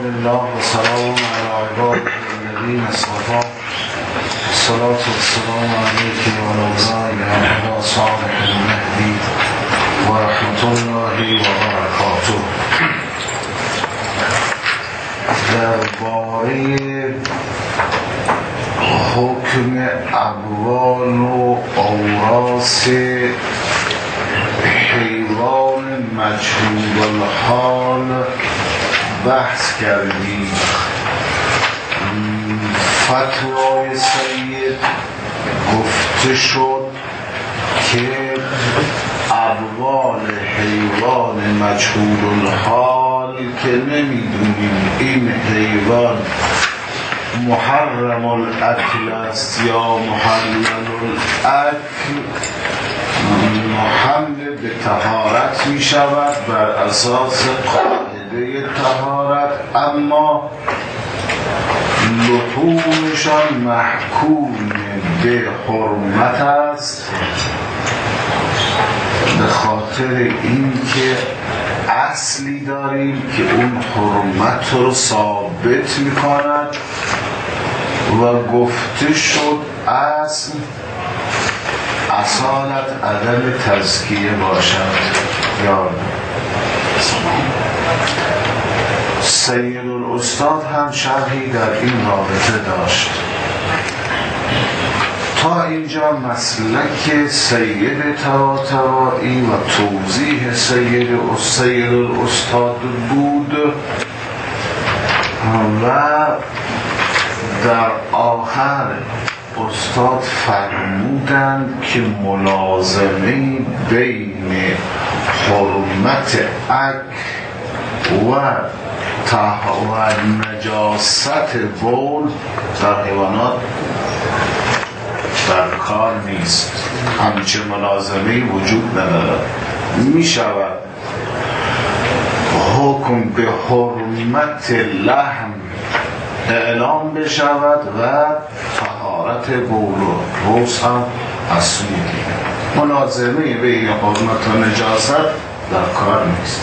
لله و سلام علی عباده الذین اصطفی الصلاة والسلام علیک و علی محمد صالح المهدی و رحمت الله و برکاته. درباره حکم اموال و اوراث حیوان مجهول الحال بحث کردیم. فتوای سید گفته شد که اموال حیوان مجهول الحال که نمیدونیم این حیوان محرم الاکل است یا محلل الاکل، محمل به طهارت می شود بر اساس قاعده طهارت، اما لحومشان محکوم به حرمت است به خاطر اینکه اصلی داریم که اون حرمت رو ثابت می کند و گفته شد اصل اصالت عدم تزکیه باشد. یا سید الاستاد هم شرحی در این رابطه داشت. تا اینجا مسلک سید طباطبایی و توضیح سید الاستاد بود و در آخر استاد فرمودند که ملازمه بین حرمت اکل و نجاست بول در حیوانات در کار نیست. همچه ملازمه وجود ندارد. می شود حکم به حرمت لحم اعلام بشود و طهارت بول و روز هم اسودی. ملازمه بین حرمت و نجاست در کار نیست.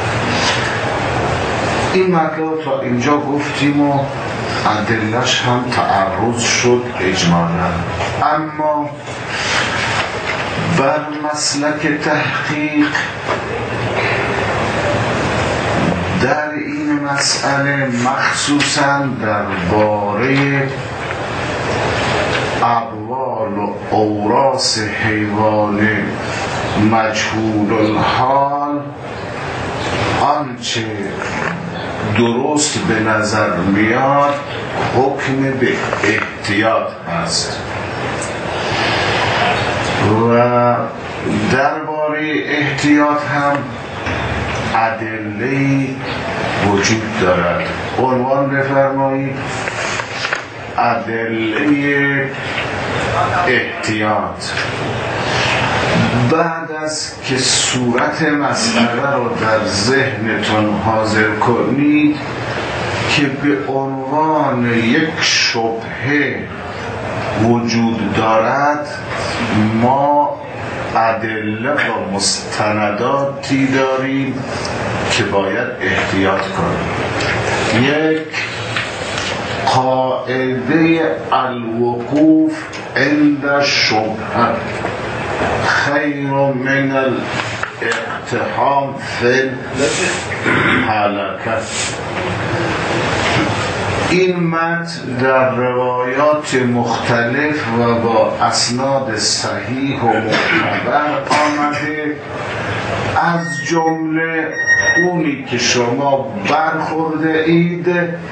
این مطلب تا اینجا گفتیم و ادله‌اش هم تعرض شد اجمالا، اما بر مسلک تحقیق در این مسئله مخصوصا درباره اموال و اوراث حیوان مجهول الحال آنچه درست به نظر میاد حکم به احتیاط است و درباره احتیاط هم ادله وجود دارد. عنوان بفرمایید ادله احتیاط. بعد از که صورت مسئله رو در ذهنتون حاضر کنید که به عنوان یک شبهه وجود دارد، ما ادله و مستنداتی داریم که باید احتیاط کنیم. یک قاعده الوقوف عند الشبهه خیر من الاقتحام فی الحلقه. این متن در روایات مختلف و با اسناد صحیح و معتبر آمده، از جمله اونی که شما برخورده اید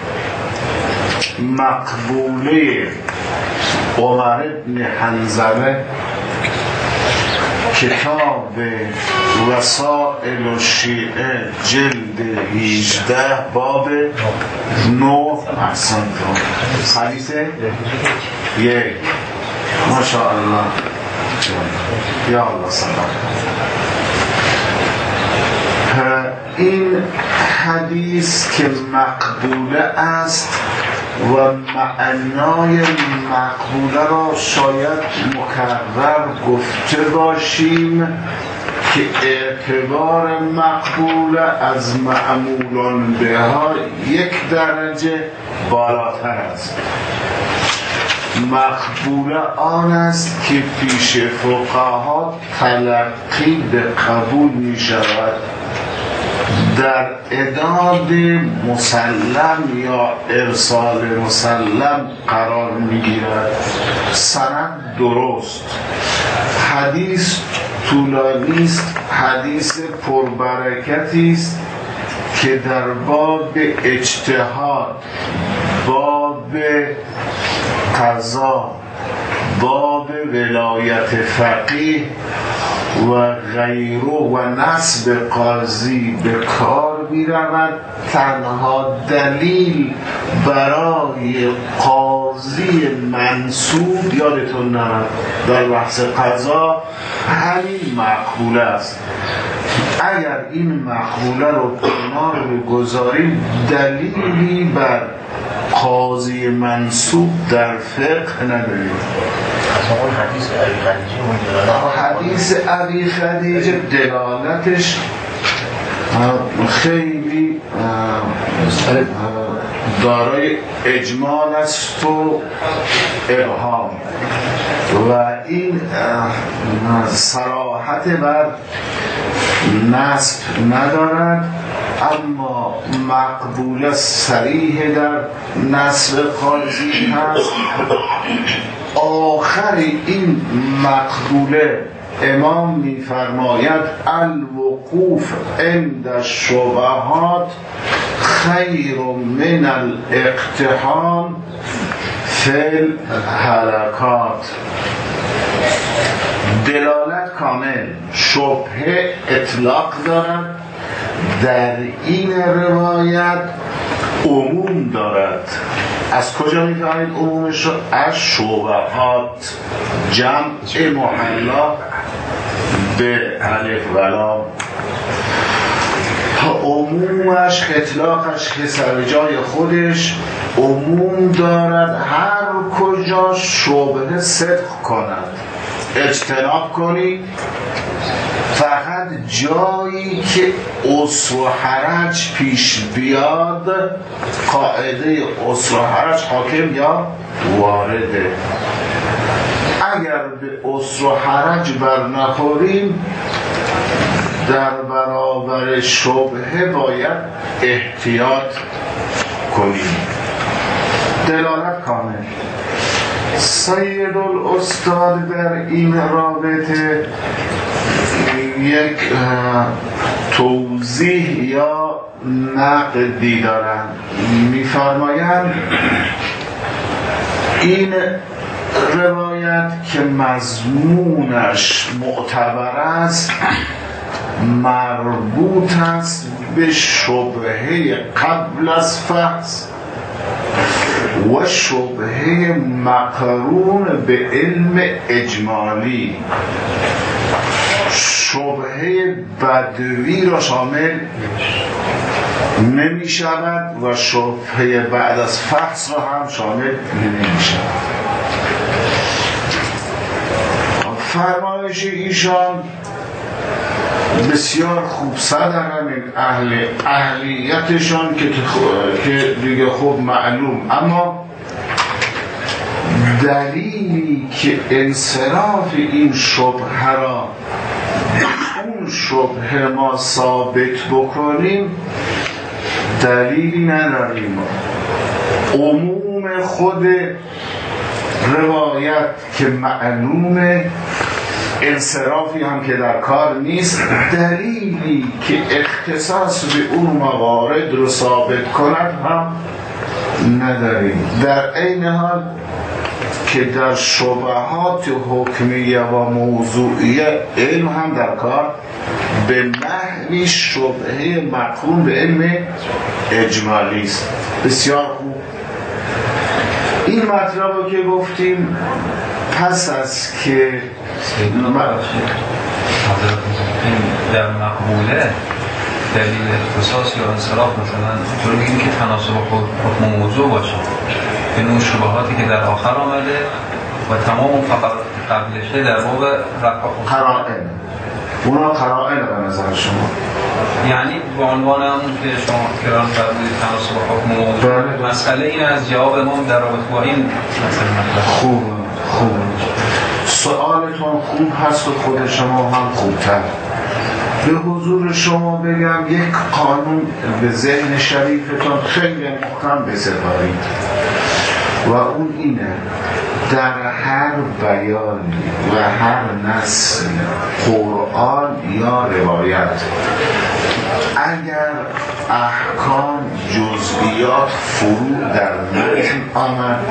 مقبوله عمر بن حنظله، کتاب وسائل الشیعه جلد 18 باب 9 احسن حدیث 1. ماشاءالله یا الله صدق. این حدیث که مقبوله است و معنای مقبوله را شاید مکرر گفته باشیم که اعتبار مقبول از معمولان بها یک درجه بالاتر است. مقبول آن است که پیش فقها تلقی به قبول می شود، در اعداد مسلم یا ارسال مسلم قرار می گیرد. سند درست، حدیث طولانی است، حدیث پربرکتی است که در باب اجتهاد، باب قضا، باب ولایت فقیه و غیره و نصب قاضی به کار می‌رود. تنها دلیل برای قاضی منصوب یادتون نرود در بحث قضا همین مقبوله است. اگر این مقبوله رو کنار بگذاریم دلیلی بر قاضی منصوب در فقه نداریم. حدیث ابی خدیجه دلالتش خیلی دارای اجمال است و ابهام و این صراحت بر نصب ندارد، اما مقبول صریح در نصب قاضی هست. آخر این مقبوله امام می‌فرماید الوقوف عند الشبهات خیر من الاقتحام فی الحرکات. دلالت کامل، شبهه اطلاق دارد، در این روایت عموم دارد. از کجا می‌فهمید عمومش رو؟ از شبهات، جمع محلا به الف و لام. عمومش، اطلاقش که سر جای خودش عموم دارد، هر کجا شبهه صدق کند اجتناب کنی، فقط جایی که عسر و حرج پیش بیاد قاعده عسر و حرج حاکم یا وارده. اگر به عسر و حرج بر نخوریم در برابر شبهه باید احتیاط کنیم. دلالت کامل. سید الاستاد در این رابطه یک توضیح یا نقدی دارند. می‌فرمایند این روایت که مضمونش معتبر است مربوط است به شبهه قبل از فحص و شبهه مقرون به علم اجمالی. شبهه بدوی را شامل نمی شود و شبهه بعد از فحص را هم شامل نمی شود. فرمایش ایشان بسیار خوب صدر همین اهلیتشان که دیگه خوب معلوم، اما دلیلی که انصراف این شبهه را اون شبهه ما ثابت بکنیم دلیلی نداریم. عموم خود روایت که معلومه، انصرافی هم که در کار نیست، دلیلی که اختصاص به اون موارد رو ثابت کند هم نداریم. در این حال که در شبهات حکمیه و موضوعیه علم هم در کار به نحوی شبهه مقرون به علم اجمالی است. بسیار خوب. این مطلب رو که گفتیم، پس از که در مقبوله دلیل اختصاص یا انصراف مثلا طور بگیم که تناسب حکم موضوع باشه، به اون شبهاتی که در آخر آمده و تمام فقط قبلشه در باب رفع اونا قرائن به نظر شما؟ یعنی به عنوان همون که شما کران فرمودید تناسب حکم و موضوع، مسئله این از جواب امام در رابطه با این مسئله. خوب سوالتون خوب هست و خود شما هم خوبتر. به حضور شما بگم یک قانون به ذهن شریفتون خیلی محکم بسپارید و اون اینه: در هر بیانی و هر نص قرآن یا روایت اگر احکام جزئیات فروع در متن آمد،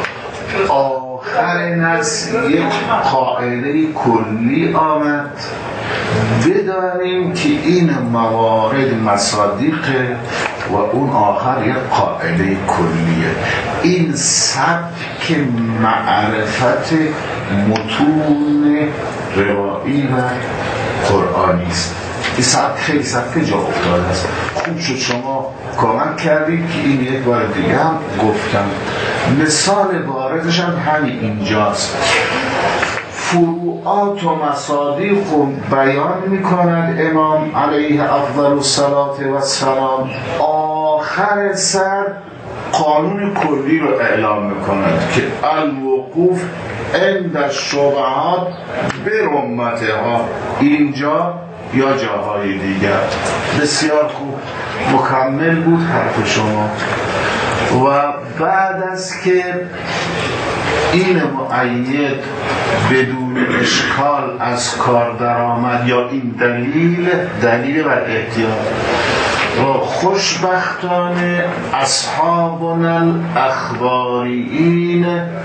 آخر نص یک قاعده کلی آمد، بدانیم که این موارد مصادیقه و اون آخر یک قاعده کلیه. این سبک معرفت متون روایی و قرآنی است. این سبک خیلی سبک جا افتاده است. خوب شد شما کامل کردید که این یک بار دیگه هم گفتم. مثال واردش هم همین اینجاست. فروعات و مصادیق بیان میکند امام علیه افضل الصلاة و السلام، آخر سر قانون کلی رو اعلام میکند که الوقوف عند الشبهات برمتها، اینجا یا جاهای دیگر. بسیار خوب، مکمل بود حرف شما. و بعد از که این مؤید بدون اشکال از کار در آمد یا این دلیل بر احتیاط، و خوشبختانه اصحابنا الاخباریین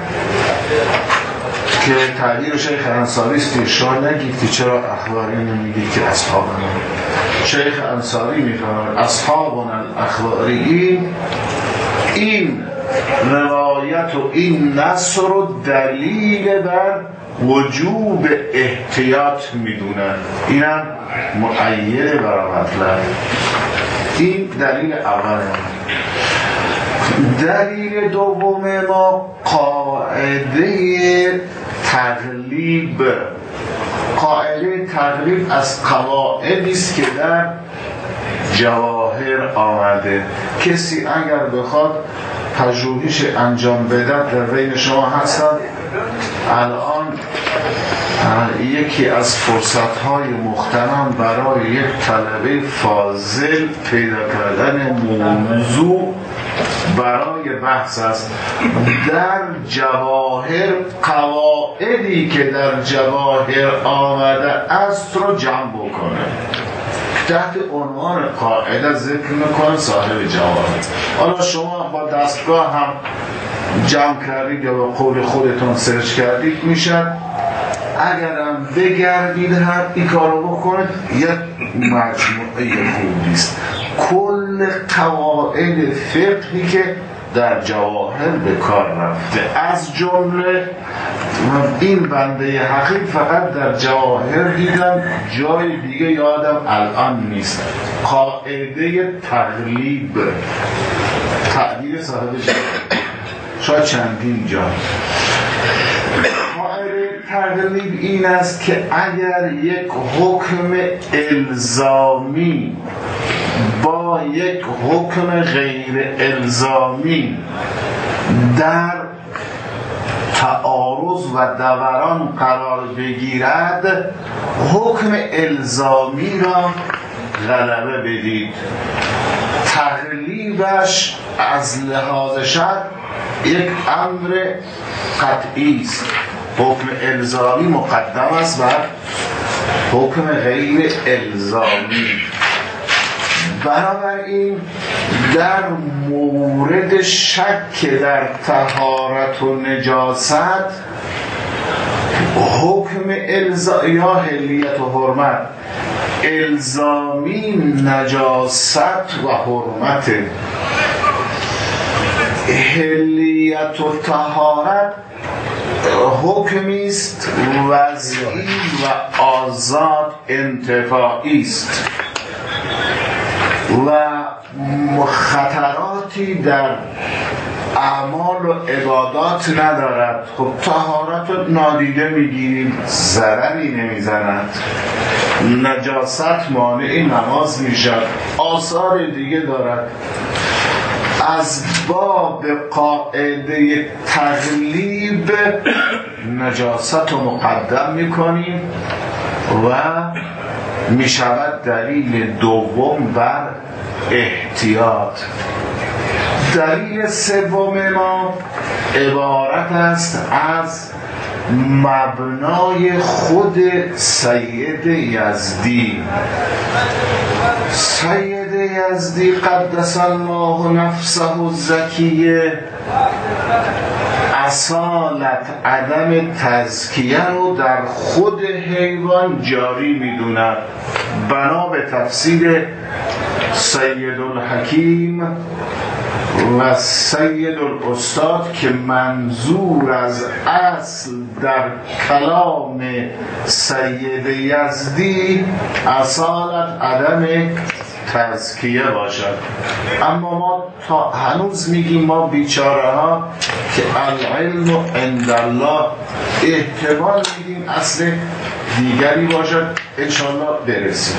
که تعبیر شیخ انصاری است، شما نگید چرا اخباری نمیگید که اصحابنا. شیخ انصاری میفرماید اصحابنا الاخباریین این روایت و این نص رو دلیل بر وجوب احتیاط میدونن. اینم مؤید برای مطلب. این دلیل اوله. دلیل دوم ما قاعده تقلیب. قاعده تقلیب از قواعدی است که در جواهر آمده. کسی اگر بخواد پژوهش انجام بده در بین شما هستن، الان یکی از فرصت‌های مختنم برای یک طلبه فاضل پیدا کردن موضوع برای بحث است. در جواهر قواعدی که در جواهر آمده است رو جمع بکنه، تحت عنوان قاعده ذکر میکنه صاحب جواهر. حالا شما با دستگاه هم جمع کردید یا با قول خودتون سرچ کردید میشن. اگرم بگردید هم این کارو بکنید، یک مجموعه خوبی است. کل قواعد فقهی که در جواهر به کار رفته، از جمله این بنده حقیق فقط در جواهر دیدم، جای دیگه یادم الان نیست. قاعده تقلیب، تعبیر صاحب جواهر، شاید چندین جا. قاعده تقلیب این است که اگر یک حکم الزامی با یک حکم غیر الزامی در تعارض و دوران قرار بگیرد، حکم الزامی را غلبه بدید. تقلیبش از لحاظ شرع یک امر قطعی است. حکم الزامی مقدم است بر حکم غیر الزامی. بنابراین در مورد شک در طهارت و نجاست، حکم یا حلیت و حرمت، الزامی نجاست و حرمت، حلیت و طهارت حکمی است وضعی و آزاد انتفاعی است و خطراتی در اعمال و عبادات ندارد، خب طهارت رو نادیده میگیریم، ضرری نمیزند، نجاست مانع نماز میشد، آثار دیگه دارد. از باب قاعده تغلیب نجاست رو مقدم میکنیم و میشود دلیل دوم بر احتیاط. دلیل سوم ما عبارت است از مبنای خود سید یزدی. سید یزدی قدس الله نفسه الزکیه اصالت عدم تزکیه رو در خود حیوان جاری میدوند. بنا به تفسیر سید الحکیم و سید الاستاد که منظور از اصل در کلام سید یزدی اصالت عدم تزکیه باشد. اما ما تا هنوز میگیم ما بیچاره ها که العلم عند الله احتمال میدیم اصل دیگری باشد، انشاءالله برسیم.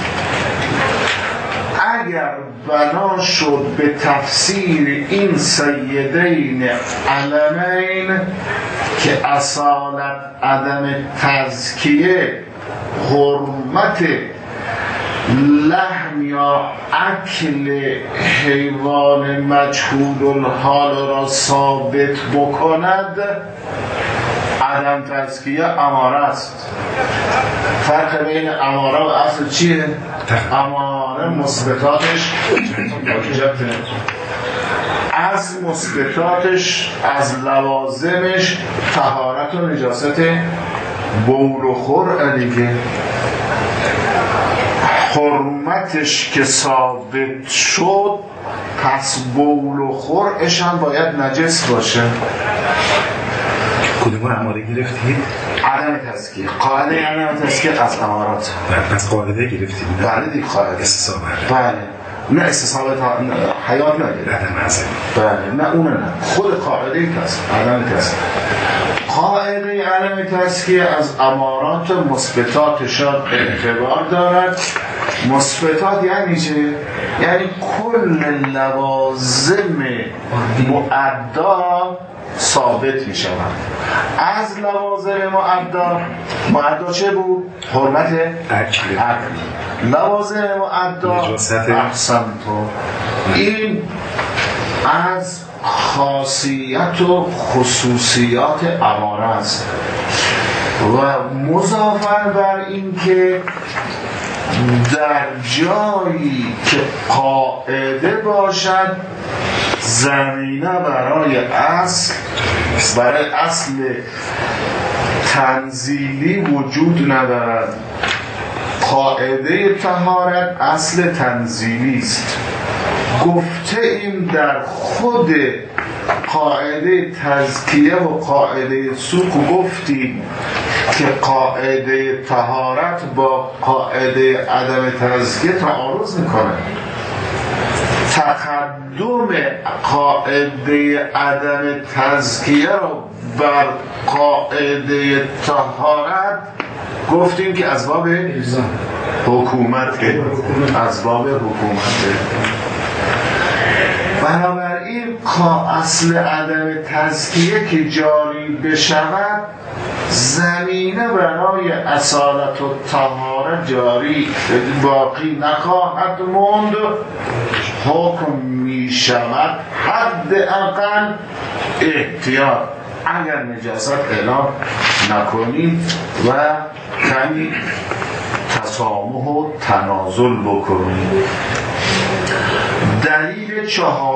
اگر بنا شد به تفسیر این سیدین علمین که اصالت عدم تزکیه حرمت لحم یا اکل حیوان مجهول الحال را ثابت بکند، عدم تزکیه اماره است. فرق بین اماره و اصل چیه؟ اماره مثبتاتش از مثبتاتش از لوازمش طهارت و نجاست بول و خور دیگه. حرمتش که ثابت شد پس بول و خورش هم باید نجس باشه. کدوم اماره گرفتید؟ عدم تزکیه. قاعده عدم تزکیه از امارات. از قاعده گرفتید؟ بله دیگه قاعده. استصحاب. بله. نه استصحاب حیات نگیره. عدم تزکیه. بله نه اون نه. خود قاعده عدم تزکیه. قاعده عدم تزکیه از امارات مثبتاتشان اعتبار دارد. مثبتات یعنی چه؟ یعنی کل لوازم مؤدا ثابت می شود. از لوازم مؤدا چه بود؟ حرمت اکل. لوازم مؤدا احسن تو. این از خاصیت و خصوصیات اماره است و مضافاً بر این که در جایی که قاعده باشد زمینه برای اصل تنزیلی وجود ندارد. قاعده طهارت اصل تنزیلی است. گفته ایم در خود قاعده تزکیه و قاعده سوق گفتیم که قاعده طهارت با قاعده عدم تزکیه تعارض میکنه. تقدم قاعده عدم تزکیه رو بر قاعده طهارت گفتیم که از باب حکومته. از باب حکومته. بنابراین اصل عدم تزکیه که جاری بشود زمینه برای اصالت و طهارت جاری باقی نخواهد موند. حکم می شود حد اقل احتیاط اگر نجاست اعلام نکنیم و کمی تسامح و تنازل بکنیم. دلیل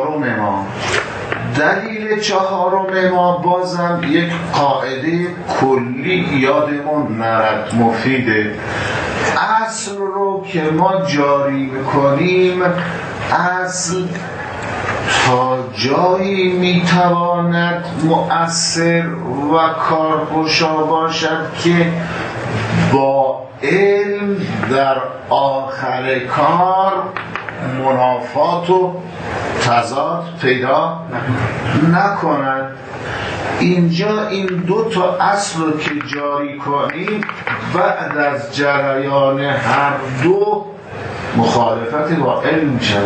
چهارم ما بازم یک قاعده کلی یادمون نرد، مفیده. اصل رو که ما جاری میکنیم اصل تا جایی میتواند مؤثر و کارگشا باشد که با علم در آخر کار منافات و تضاد پیدا نکند. اینجا این دو تا اصل رو که جاری کنیم بعد از جریان هر دو مخالفت با علم میشه.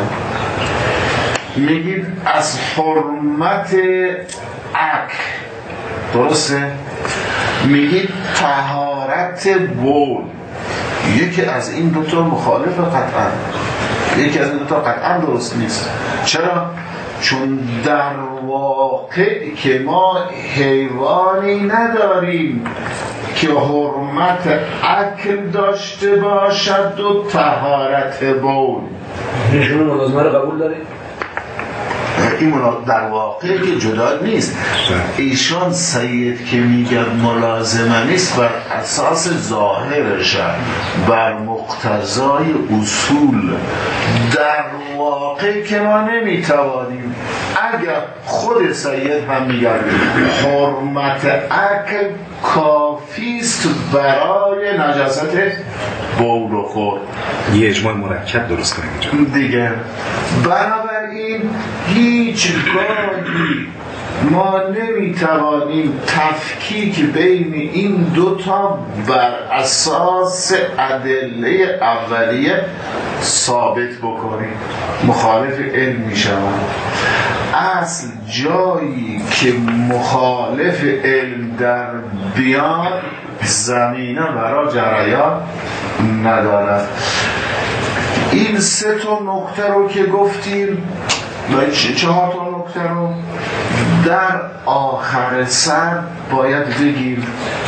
میگید از حرمت اک، درسته؟ میگید طهارت بول، یکی از این دوتا مخالف قطعا، یکی از این دوتا قطعا درست نیست. چرا؟ چون در واقع که ما حیوانی نداریم که حرمت اکل داشته باشد و طهارت بول. شما ملازمه رو قبول دارید؟ این در واقع که جدا نیست. ایشان سید که میگه ملازمه نیست بر اساس ظاهرش، بر مقتضای اصول. در واقع که ما نمیتوانیم، اگر خود سید هم میگه حرمت اکل کافیست برای نجاست بول و خور، یه اجماع مرکب درست کنیم دیگه. بنابراین هیچگاهی ما نمیتوانیم تفکیک بین این دوتا بر اساس ادله اولیه ثابت بکنیم، مخالف علم میشوند. اصل جایی که مخالف علم در بیان زمینه برای جریان ندارد. این سه تا نکته رو که گفتیم و 4 تا نکته رو در آخر سر باید بگیم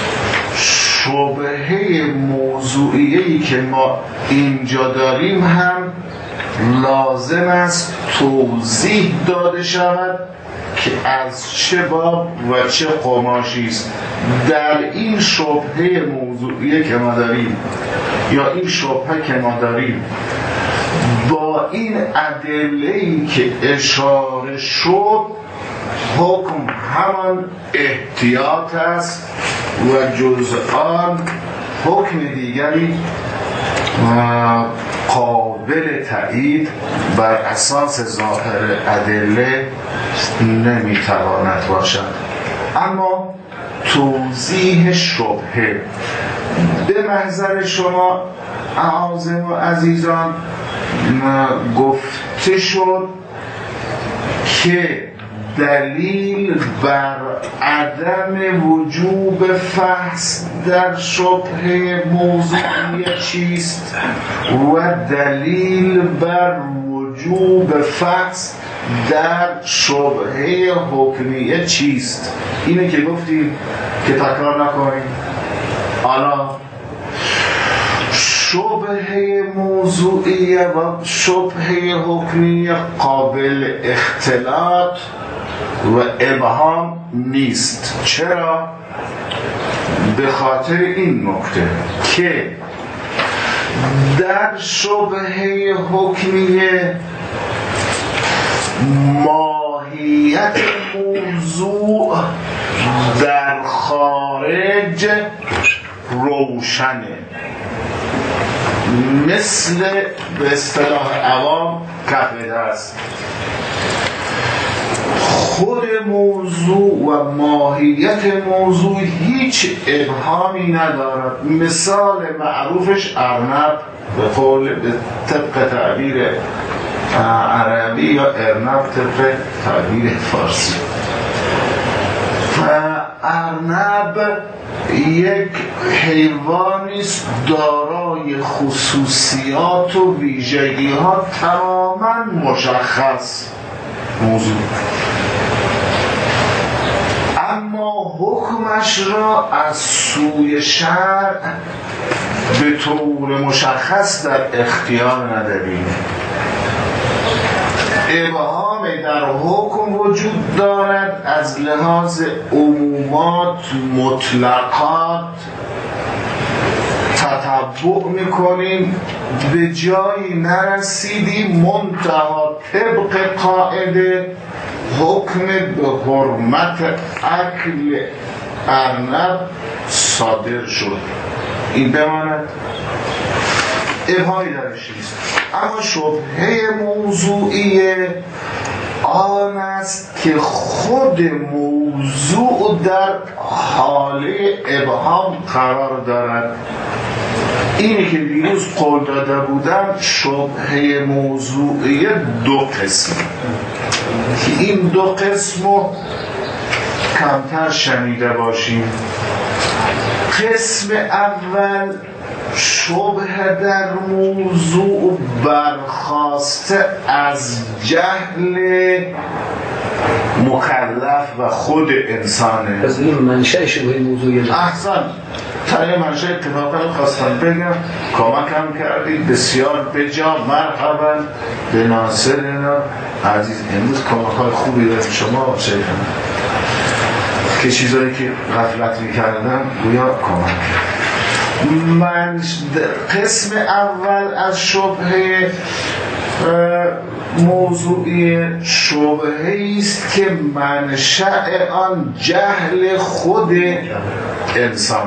شبهه موضوعیه‌ای که ما اینجا داریم هم لازم است توضیح داده شود که از چه باب و چه قماشی است. در این شبهه موضوعیه که ما داریم یا این شبهه که ما داریم با این ادله‌ای که اشاره شد، حکم همان احتیاط است و جز آن حکم دیگری قابل تایید بر اساس ظاهر ادله نمیتواند باشد. اما توضیح شبهه به محضر شما اعاظم و عزیزان گفته شد که دلیل بر عدم وجوب فحص در شبهه موضوعیه چیست و دلیل بر وجوب فحص در شبهه حکمیه چیست. اینه که گفتیم که تکرار نکنیم. حالا شبهه موضوعیه و شبهه حکمیه قابل اختلاط و ابهام نیست. چرا؟ به خاطر این نکته که در شبهه حکمیه ماهیت موضوع در خارج روشنه، مثل به اصطلاح عوام کف دست. خود موضوع و ماهیت موضوع هیچ ابهامی ندارد. مثال معروفش ارنب به قول طبق تعبیر عربی یا ارنب طبق تعبیر فارسی. ارنب یک حیوانی است دارای خصوصیات و ویژگی‌ها تماماً مشخص موضوع، اما حکمش را از سوی شرع به طور مشخص در اختیار نداریم. ابهام در حکم وجود دارد از لحاظ عمومات مطلقات تتبع میکنیم، به جایی نرسیدیم، منتها طبق قاعده حکم به حرمت اکل ارنب صادر شد. این بماند ابهامی درش نیست. اما شبهه موضوعی آن است که خود موضوع در حاله ابهام قرار دارد. اینی که دیروز قول داده بودم شبهه موضوعی دو قسم که این دو قسمو کمتر شنیده باشیم. قسم اول شبه در موضوع برخاسته از جهل مکلف و خود انسانه. پس این منشأ شبه موضوعی احسن تایی منشأ اتفاقا خواستم بگم، کمکم کردید بسیار بجا. مرحبا به ناصرنا عزیز، امروز کمک‌های خوبی دارید شما شیخم که چیزایی که غفلت می‌کردم گویا کمک کرد. من قسم اول از شبهه موضوعی شبهه است که منشأ آن جهل خود انسان.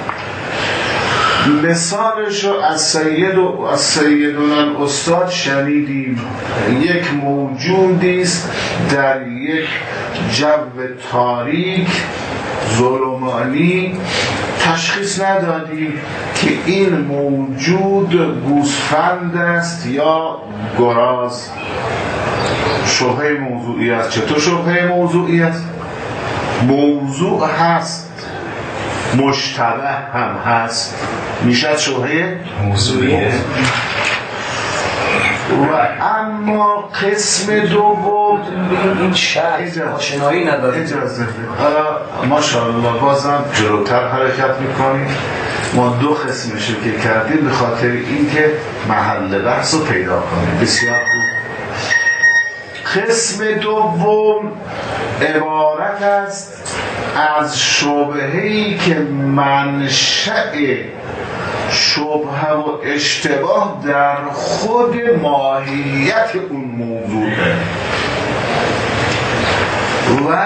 مثالش رو از سیدنا استاد شنیدیم. یک موجودی است در یک جو تاریک ظلمانی، تشخیص ندادی که این موجود گوسفند است یا گراز. شبهه موضوعی است. چطور شبهه موضوعی است؟ موضوع هست، مشتبه هم هست، میشه شبهه موضوعی. و اما قسم دوم این شرط آشنایی نداره. اجازه حالا ماشاءالله بازم جلوتر حرکت میکنیم. ما دو قسمشو که کردیم به خاطر اینکه محل بحث رو پیدا کنیم. بسیار خوب. قسم دوم عبارت است از شبهه‌ای که منشأ شبهه و اشتباه در خود ماهیت اون موضوعه و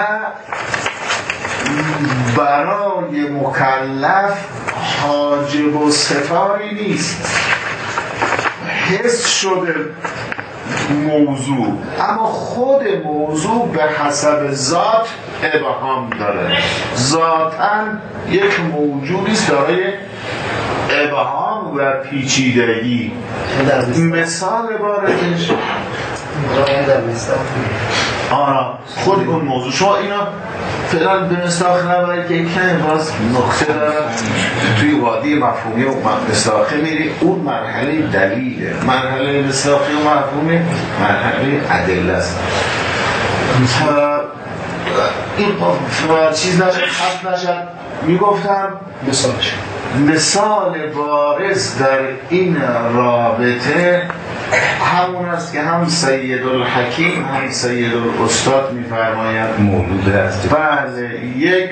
برای مکلف حاجب و ستاری نیست. حس شده موضوع، اما خود موضوع به حسب ذات ابهام داره. ذاتاً یک موجودی است دارای ابهام و پیچیدگی. مثال باردش خود اون موضوع. شما اینا فعلا به مصداق نبرید که کمی باز نقطه دارم توی وادی مفهومی و مصداقی میری. اون مرحله دلیله، مرحله مصداقی و مفهومی مرحله ادله است. این چیز نشد خط نشد میگفتم مثال بارز در این رابطه همون است که هم سید الحکیم هم سید الاستاد میفرمایند مولود است. بله، یک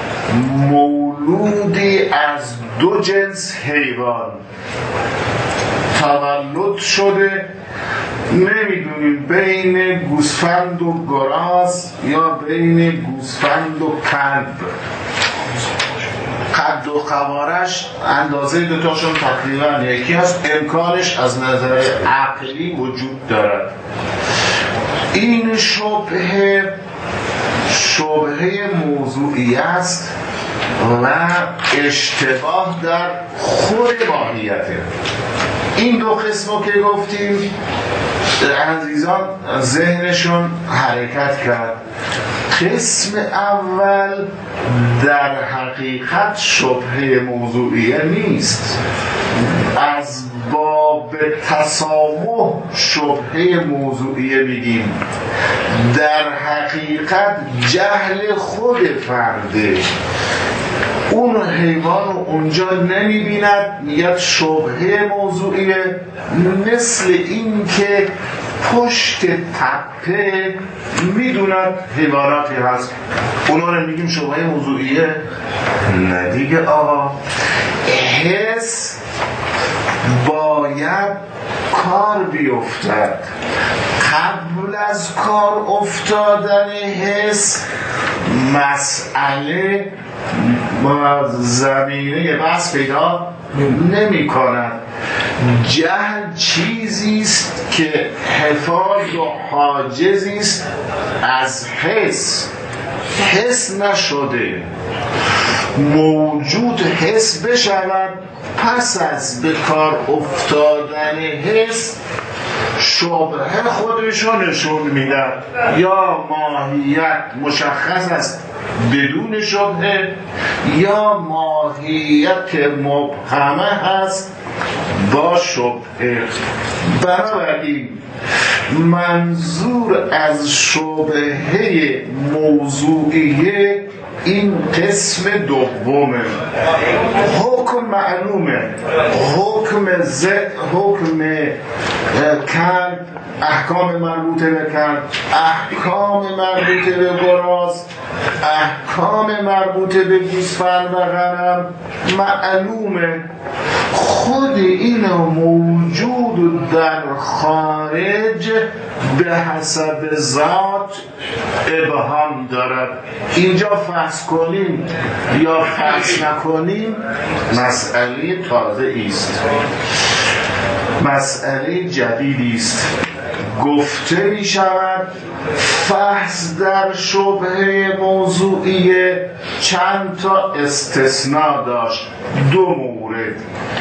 مولودی از دو جنس حیوان تولد شده، نمیدونیم بین گوسفند و گراز یا بین گوسفند و کلب. قد و قوارش اندازه دوتاشون تقریبا یکی هست. امکانش از نظر عقلی وجود دارد. این شبهه موضوعی است و اشتباه در خود ماهیته. این دو قسمو که گفتیم عزیزان ذهنشون حرکت کرد. قسم اول در حقیقت شبهه موضوعیه نیست، از باب تسامح شبهه موضوعیه میگیم. در حقیقت جهل خود فرده. اون حیوان رو اونجا نمیبیند، میگه شبهه موضوعیه. مثل این که پشت تپه میدوند حیواناتی هست، اونا رو میگیم شبهه موضوعیه. نه دیگه آقا، حس باید کار بیفتد. قبل از کار افتادن حس مسئله زمینه بحث پیدا نمی کند. جهل چیزی است که حفاظ و حاجزی است از حس نشده، موجود حس بشود. پس از به کار افتادن حس شبهه خودشو نشون میدن، یا ماهیت مشخص است بدون شبهه، یا ماهیت مبهمه هست با شبهه. بنابراین منظور از شبهه موضوعیه این قسم دومه. حکم معلومه، حکم کلب، احکام مربوطه به کلب، احکام مربوطه به گراز، احکام مربوطه به گوسفند و غنم معلومه. خود این موجود در خارج به حسب ذات ابهام دارد. اینجا فحص کنیم یا فحص نکنیم مسئله تازه است، مسئله جدیدی است. گفته می شود فحص در شبهه موضوعیه چند تا استثناء داشت، 2 مورد.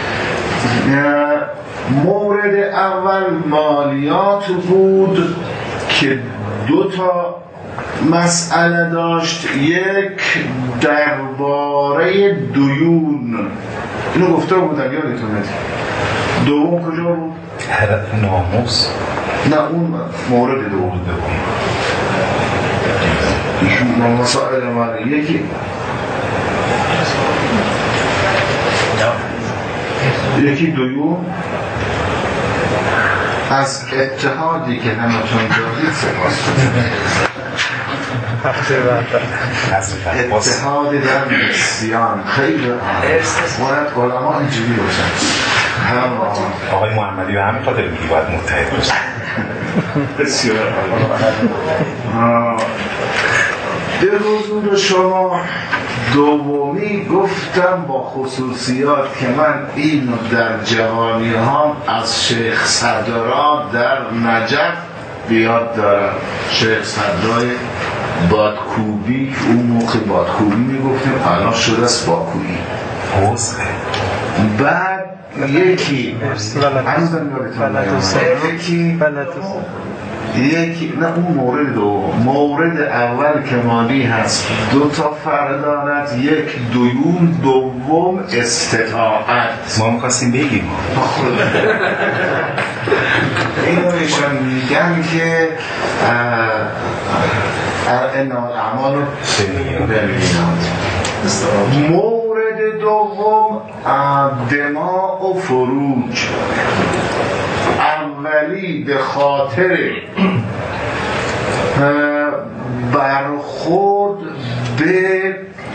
مورد اول مالیات بود که 2 تا مسئله داشت. یک درباره دیون، اینو گفته بودن یادتونه. دوم کجا بود؟ هدف ناموس. نه اون مورد دوم ایشون مسائل مالی. یکی دیون از اتحادی که همتون دارید سپاس اتحاد در نسیان خیلی باید علما اینجوری باشن. آقای محمدی به همین خاطر میگی باید متحد باشن. بسیار به حضور شما دومی گفتم با خصوصیات که من اینو در جوانی هم از شیخ صدرا در نجف بیاد دارم. شیخ صدرای بادکوبی، اون موقع بادکوبی میگفتیم، الان شده است باکویی. بعد یکی نه اون مورد مورد اول که مالی هست 2 تا فرق دارد. یک دیون، دوم استطاعت. ما می‌خواستیم بگیم اینو ایشان میگن که انما الاعمال بالنیات. مورد دوم دماء و فروج. اولی به خاطر برخورد به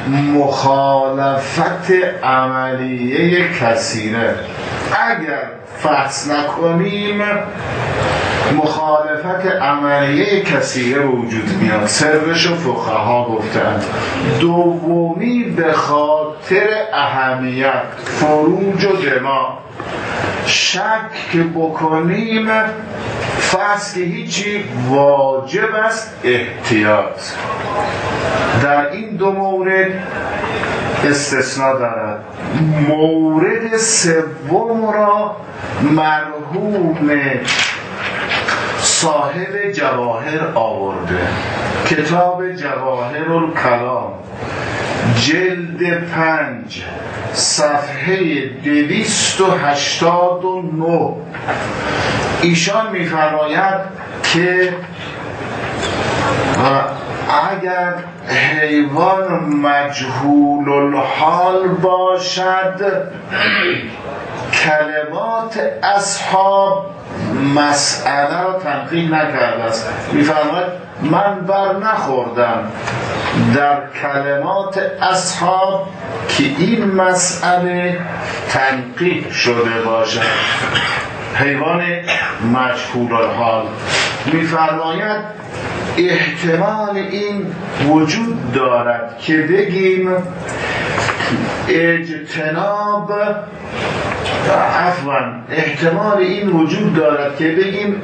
مخالفت عملیه کثیره. اگر فحص نکنیم مخالفت عملیه کثیره وجود میاد. سرش فقها گفتند. دومی به خاطر اهمیت فروج و دما. شک که بکنیم فحص که هیچی، واجب است احتیاط. در این 2 مورد استثناء دارد. مورد سوم را مرحوم صاحب جواهر آورده. کتاب جواهر الکلام جلد 5 صفحه 289 ایشان می‌فرماید که اگر حیوان مجهول الحال باشد کلمات اصحاب مسئله را تنقیح نکرده است. می‌فرماید من بر نخوردم در کلمات اصحاب که این مسئله تنقیح شده باشد. حیوان مجهول الحال. می‌فرماید احتمال این وجود دارد که بگیم اجتناب عفوا احتمال این وجود دارد که بگیم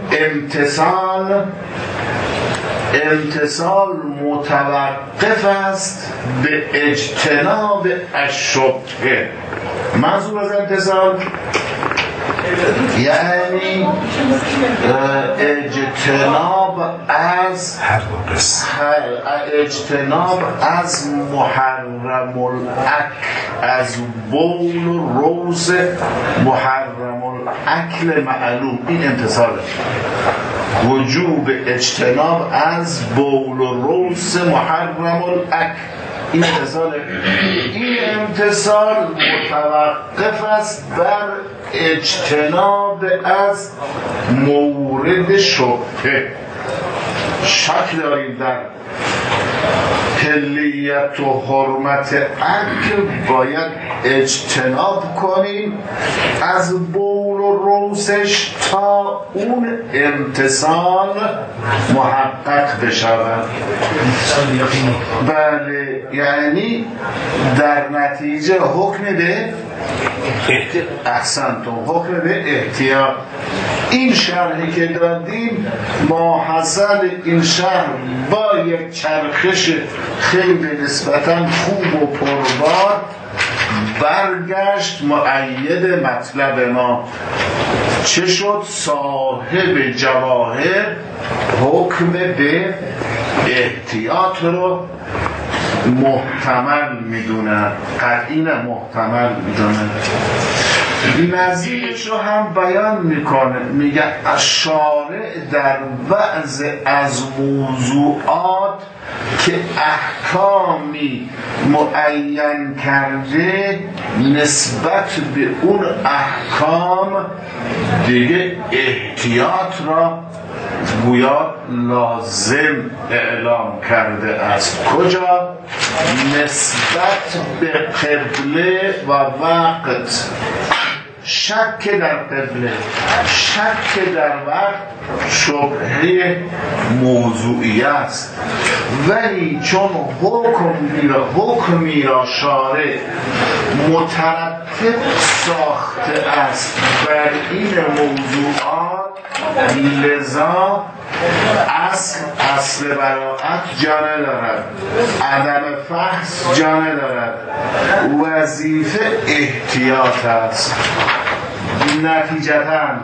امتثال متوقف است به اجتناب الشبهه. منظور از امتثال یعنی اجتناب از محرم الاکل، از بول و روز محرم الاکل معلوم. این امتثاله، وجوب اجتناب از بول و روز محرم الاکل، این امتثاله. این امتثال متوقف است بر اجتناب از مورد شبهه. شک داریم در حلیت و حرمت اکل، باید اجتناب کنیم از بول و روسش تا اون امتثال محقق بشود. بله، یعنی در نتیجه حکم به احسنتون، حکم به احتیاط. این شرحی که دادیم ماحصل این شرح با یک چرخش خیلی نسبتاً خوب و پربار برگشت مؤید مطلب ما. چه شد؟ صاحب جواهر حکم به احتیاط رو محتمل میدونه، قطعی نه محتمل میدونه. نظیرش رو هم بیان میکنه، میگه شارع در بعض از موضوعات که احکامی معین کرده نسبت به اون احکام دیگه احتیاط را گویا لازم اعلام کرده است. کجا؟ نسبت به قبله و وقت. شک در قبله، شک در وقت شبهه موضوعی است، ولی چون حکمی را شارع مترتب ساخته است بر این موضوعات، لذا اصل براءت جا ندارد، عدم فحص جا ندارد، وظیفه احتیاط است. نتیجتاً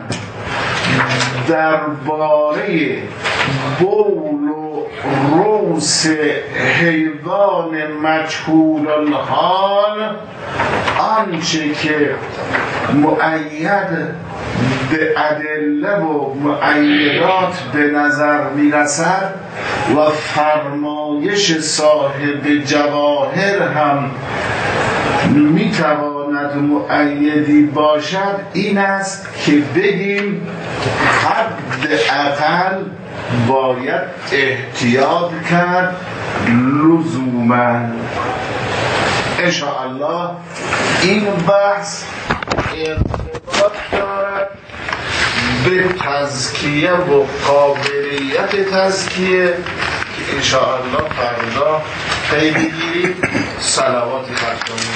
درباره بول و روس حیوان مجهول الحال آنچه که مؤید به ادله و مؤیدات به نظر میرسد و فرمایش صاحب جواهر هم میتواند مؤیدی باشد، این است که بگیم حد اقل باید احتیاط کرد لزوما. انشاءالله این بحث ارتباط دارد به تزکیه و قابلیت تزکیه که انشاءالله فردا پی بگیرید. صلواتی خواهد کنید.